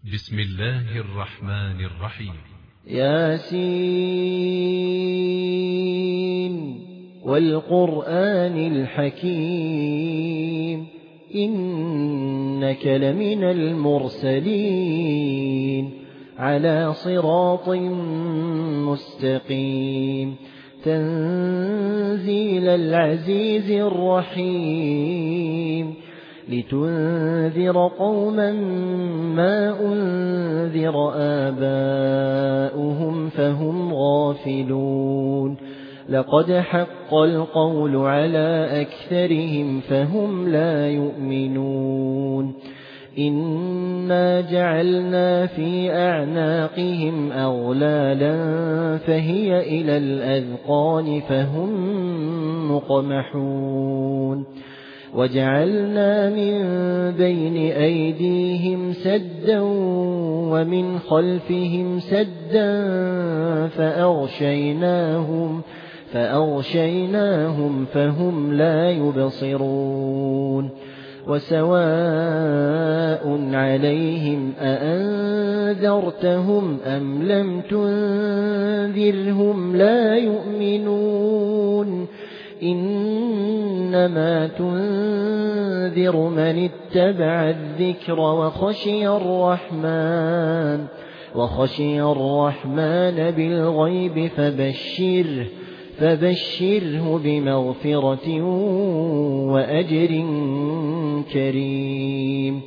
بسم الله الرحمن الرحيم. ياسين والقرآن الحكيم إنك لمن المرسلين على صراط مستقيم تنزيل العزيز الرحيم لتنذر قوما ما أنذر آباؤهم فهم غافلون لقد حق القول على أكثرهم فهم لا يؤمنون إنا جعلنا في أعناقهم أغلالا فهي إلى الأذقان فهم مقمحون وجعلنا من بين أيديهم سدا ومن خلفهم سدا فأغشيناهم فهم لا يبصرون وسواء عليهم أأنذرتهم أم لم تنذرهم لا يؤمنون إنما تنذر من اتبع الذكر وخشي الرحمن بالغيب فبشره بمغفرة وأجر كريم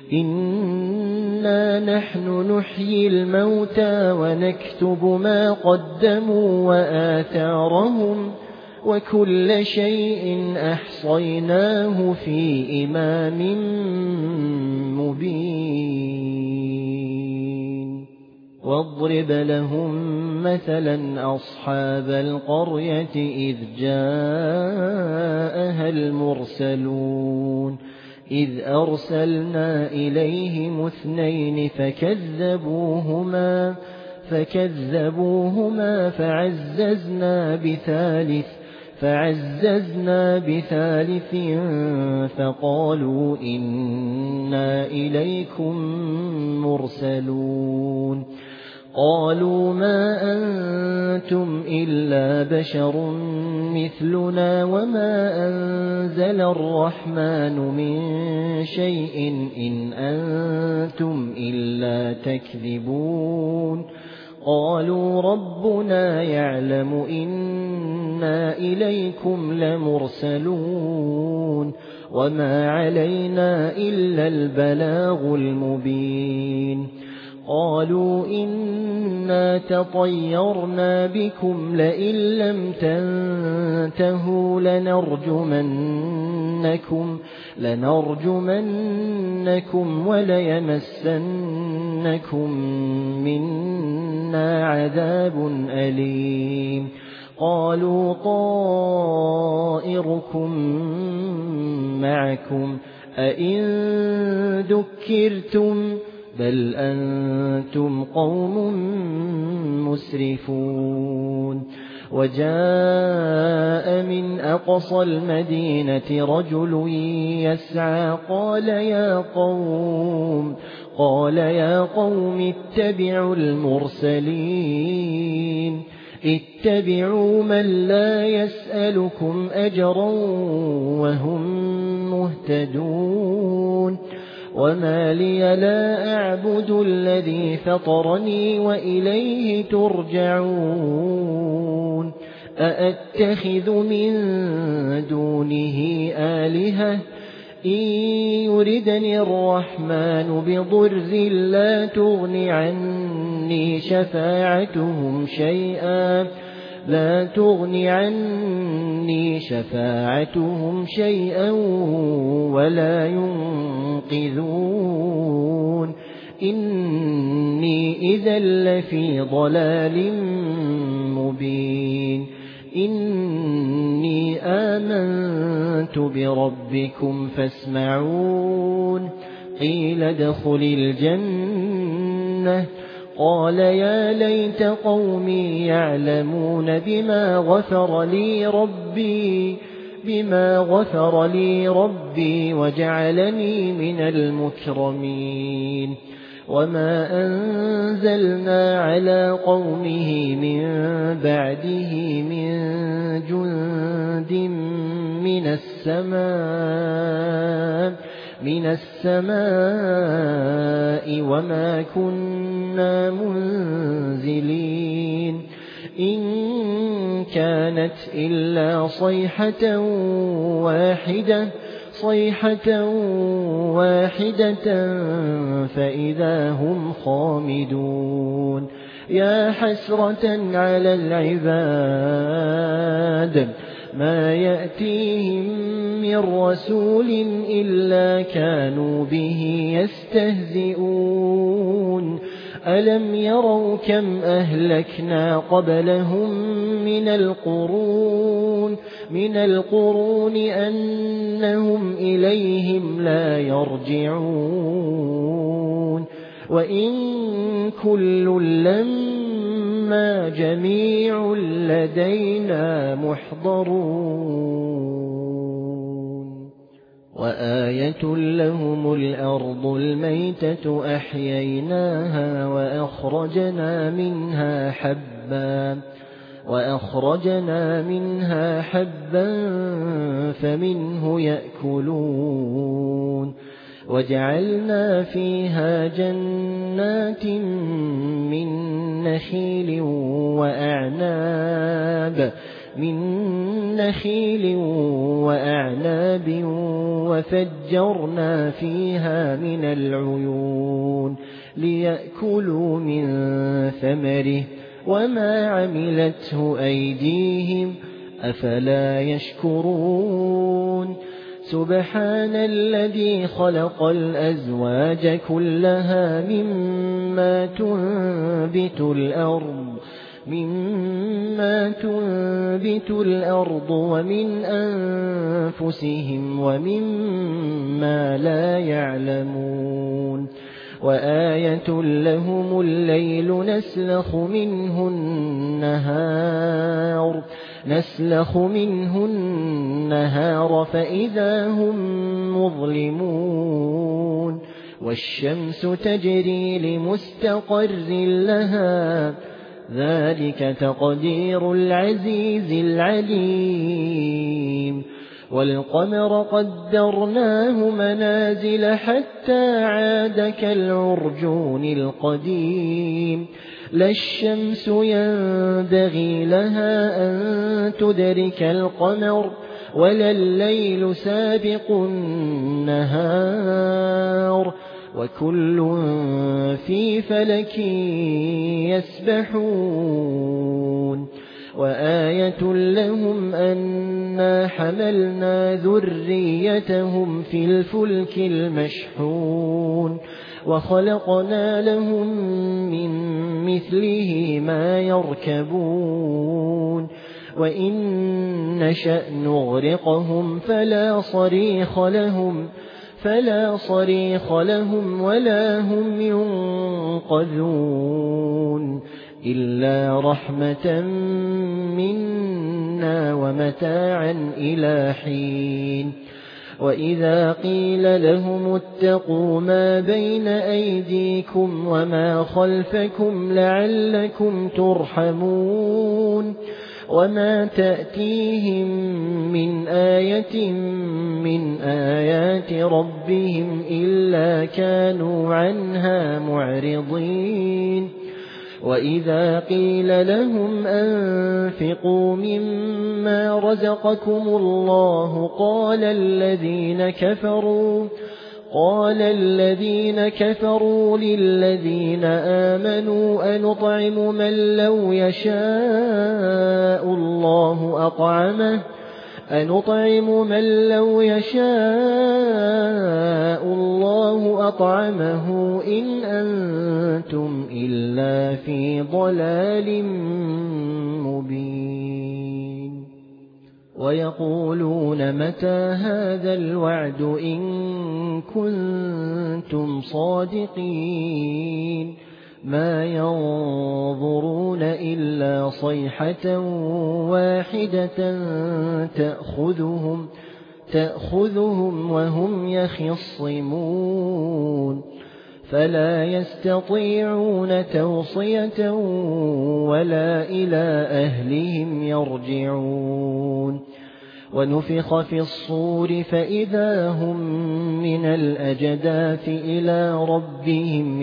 إنا نحن نحيي الموتى ونكتب ما قدموا وآثارهم وكل شيء أحصيناه في إمام مبين واضرب لهم مثلا أصحاب القرية إذ جاءها المرسلون إذ أرسلنا إليهم 2 فكذبوهما فعززنا بثالث فقالوا إنا إليكم مرسلون قالوا ما أنتم إلا بشر مثلنا وما أنزل الرحمن من شيء إن أنتم إلا تكذبون قالوا ربنا يعلم إنا إليكم لمرسلون وما علينا إلا البلاغ المبين قالوا إنا تطيرنا بكم لئن لم تنتهوا لنرجمنكم وليمسنكم منا عذاب أليم قالوا طائركم معكم أئن ذكرتم بل أنتم قوم مسرفون وجاء من أقصى المدينة رجل يسعى قال يا قوم اتبعوا المرسلين اتبعوا من لا يسألكم أجرا وهم مهتدون وما لي لا أعبد الذي فطرني وإليه ترجعون أأتخذ من دونه آلهة إن يردني الرحمن بضر لا تغن عني شفاعتهم شيئا ولا ينقذون إني إذا لفي ضلال مبين إني آمنت بربكم فاسمعون قيل ادخل الجنة قال يا ليت قومي يعلمون بما غفر لي ربي وجعلني من المكرمين وما أنزلنا على قومه من بعده من جند من السماء وما كنا منزلين إن كانت إلا صيحة واحدة فإذا هم خامدون يا حسرة على العباد ما يأتيهم من رسول إلا كانوا به يستهزئون ألم يروا كم أهلكنا قبلهم من القرون أنهم إليهم لا يرجعون وإن كل لما جميع لدينا محضرون وآية لهم الأرض الميتة أحييناها وأخرجنا منها حبا فمنه يأكلون وجعلنا فيها جنات من نخيل وأعناب وفجرنا فيها من العيون ليأكلوا من ثمره وما عملته أيديهم أفلا يشكرون سبحان الذي خلق الأزواج كلها مما تنبت الأرض ومن أنفسهم ومما لا يعلمون وآية لهم الليل نسلخ منه النهار فإذا هم مظلمون والشمس تجري لمستقر لها ذلك تقدير العزيز العليم والقمر قدرناه منازل حتى عاد كالعرجون القديم لا الشمس ينبغي لها أن تدرك القمر ولا الليل سابق النهار وكل في فلك يسبحون وآية لهم أنا حملنا ذريتهم في الفلك المشحون وخلقنا لهم من مثله ما يركبون وإن نشأ نغرقهم فلا صريخ لهم ولا هم ينقذون إلا رحمة منا ومتاعا إلى حين وإذا قيل لهم اتقوا ما بين أيديكم وما خلفكم لعلكم ترحمون وما تأتيهم من آية من آيات ربهم إلا كانوا عنها معرضين وإذا قيل لهم أنفقوا مما رزقكم الله قال الذين كفروا للذين آمنوا أنطعم من لو يشاء الله أطعمه إن أنتم إلا في ضلال مبين ويقولون متى هذا الوعد إن كنتم صادقين ما ينظرون إلا صيحة واحدة تأخذهم وهم يخصمون فلا يستطيعون توصية ولا إلى أهلهم يرجعون ونفخ في الصور فإذا هم من الأجداث إلى ربهم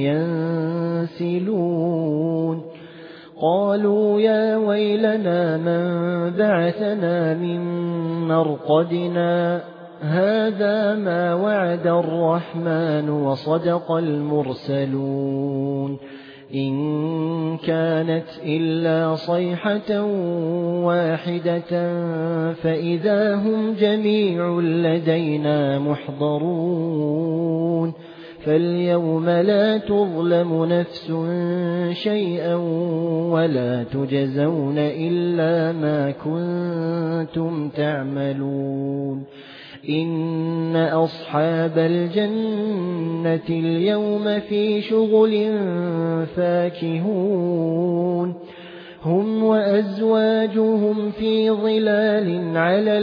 ينسلون قالوا يا ويلنا من بعثنا من مرقدنا هذا ما وعد الرحمن وصدق المرسلون إن كانت إلا صيحة واحدة فإذا هم جميع لدينا محضرون فاليوم لا تظلم نفس شيئا ولا تجزون إلا ما كنتم تعملون إن أصحاب الجنة اليوم في شغل فاكهون هم وأزواجهم في ظلال على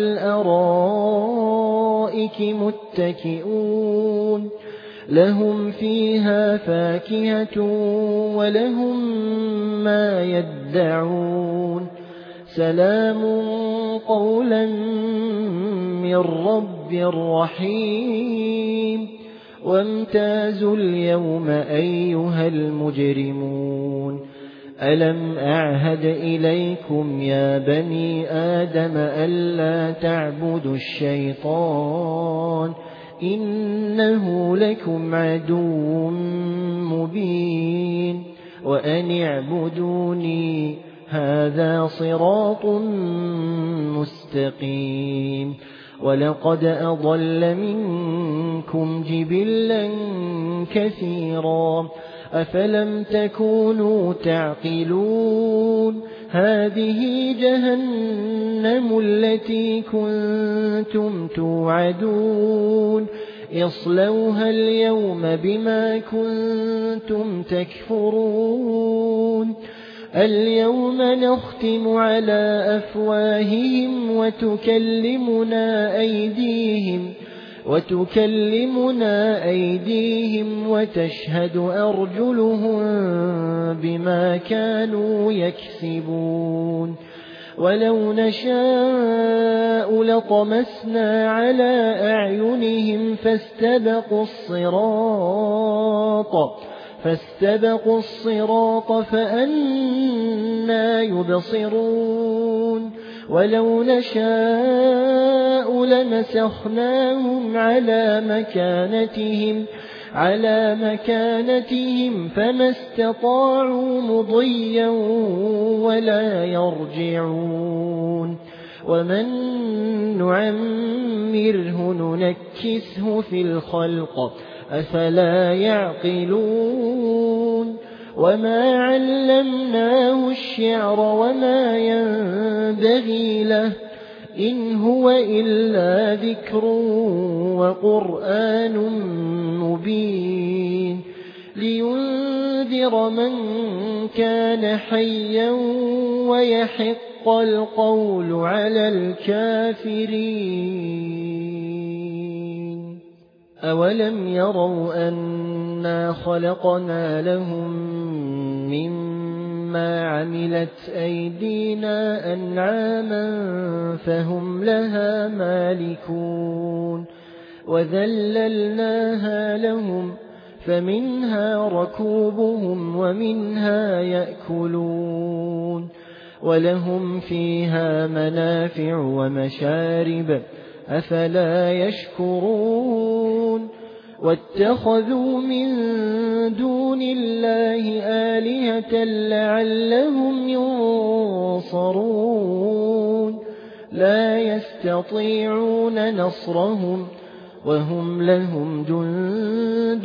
الأرائك متكئون لهم فيها فاكهة ولهم ما يدعون سلام قولا من رب رحيم وامتازوا اليوم أيها المجرمون ألم أعهد إليكم يا بني آدم ألا تعبدوا الشيطان إنه لكم عدو مبين وأن اعبدوني هذا صراط مستقيم ولقد أضل منكم جبلا كثيرا أفلم تكونوا تعقلون هذه جهنم التي كنتم توعدون اصلوها اليوم بما كنتم تكفرون اليوم نختم على أفواههم وتكلمنا أيديهم وتشهد أرجلهم بما كانوا يكسبون ولو نشاء لطمسنا على أعينهم فاستبقوا الصراط فأنى يبصرون ولو نشاء لمسخناهم على مكانتهم فما استطاعوا مضيا ولا يرجعون ومن نعمره ننكسه في الخلق أفلا يعقلون وما علمناه الشعر وما ينبغي له إن هو إلا ذكر وقرآن مبين لينذر من كان حيا ويحق القول على الكافرين أولم يروا أنا خلقنا لهم مما عملت أيدينا أنعاما فهم لها مالكون وذللناها لهم فمنها ركوبهم ومنها يأكلون ولهم فيها منافع ومشارب أفلا يشكرون واتخذوا من دون الله آلهة لعلهم ينصرون لا يستطيعون نصرهم وهم لهم جند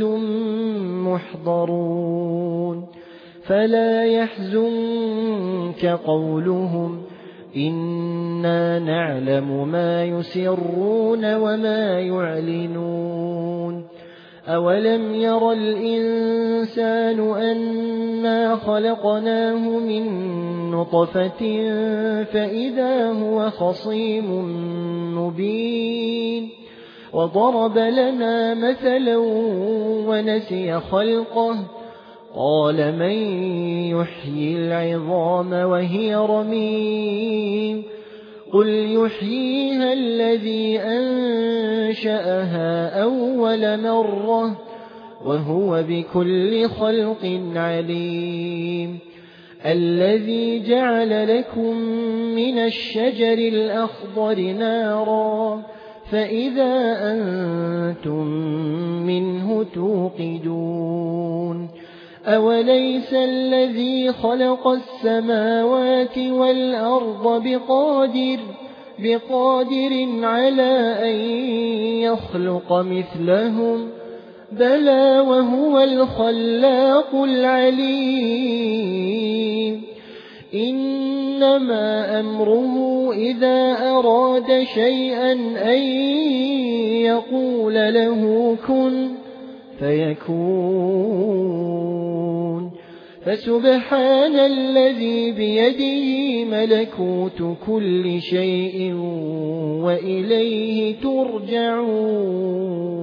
محضرون فلا يحزنك قولهم إنا نعلم ما يسرون وما يعلنون أولم ير الإنسان أنا خلقناه من نطفة فإذا هو خصيم مبين وضرب لنا مثلا ونسي خلقه قال من يحيي العظام وهي رميم قل يحييها الذي أنشأها أول مرة وهو بكل خلق عليم الذي جعل لكم من الشجر الأخضر نارا فإذا أنتم منه توقدون أوليس الذي خلق السماوات والأرض بقادر على أن يخلق مثلهم بلى وهو الخلاق العليم إنما أمره إذا أراد شيئا أن يقول له كن فيكون فسبحان الذي بيده ملكوت كل شيء وإليه ترجعون